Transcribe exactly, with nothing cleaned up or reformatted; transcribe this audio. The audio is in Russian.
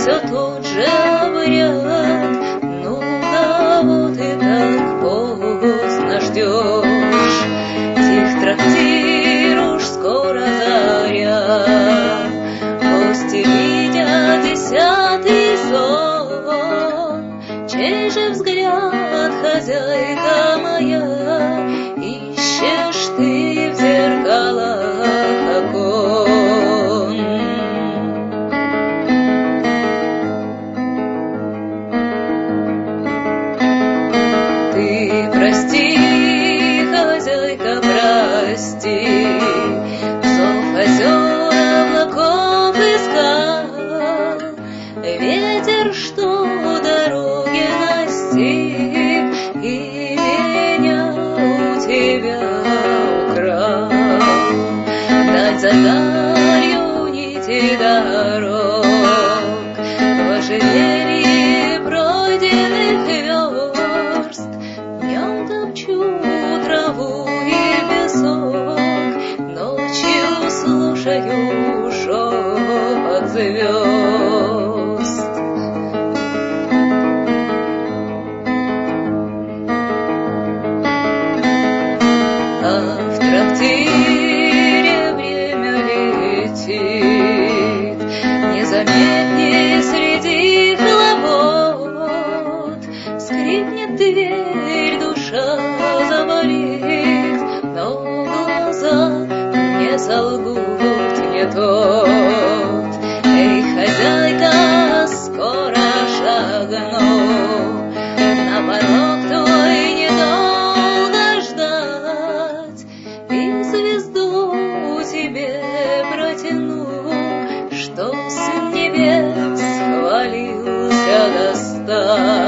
все тот же вариант. Ну, кого ты так поздно ждешь? Тих трактир, уж скоро заря. Гости видят десятый сон. Чей же взгляд, хозяйка моя, ищешь ты в зеркалах окон? Ты прости, хозяйка, прости, зов озер облаков искал, ветер, что дороги настиг, и меня у тебя украл. Дать за далью нити дорог, в ожерелье пройденных верст, днем топчу траву и песок, ночью слушаю шепот звезд. А в трактире время летит незаметнее среди хлопот. Скрипнет дверь, душа заболит, но глаза не солгут, не тот. Эй, хозяйка, скоро шагну, на порог твой недолго ждать, и звезду тебе протяну, что с небес хвалился достать.